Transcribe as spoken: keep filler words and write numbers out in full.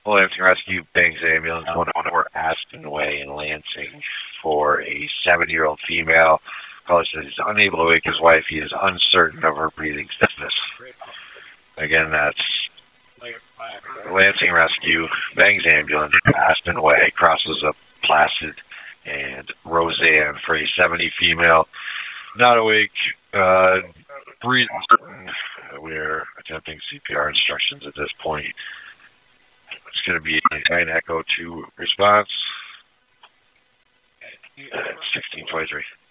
Lansing Rescue, Bangs Ambulance, one for Aspen Way in Lansing for a seventy-year-old female. Caller says he's unable to wake his wife. He is uncertain of her breathing stiffness. Again, that's Lansing Rescue, Bangs Ambulance, Aspen Way, crosses up Placid and Roseanne for a seventy female. Not awake, uh, breathing certain. We're attempting C P R instructions at this point. It's going to be a nine Echo two response. sixteen twenty-three.